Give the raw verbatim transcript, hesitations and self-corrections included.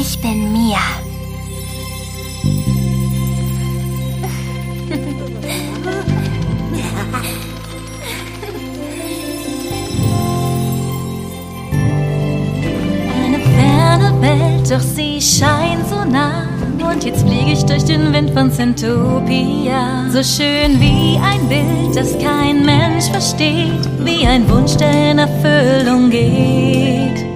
Ich bin Mia. Eine ferne Welt, doch sie scheint so nah. Und jetzt fliege ich durch den Wind von Zintopia. So schön wie ein Bild, das kein Mensch versteht. Wie ein Wunsch, der in Erfüllung geht.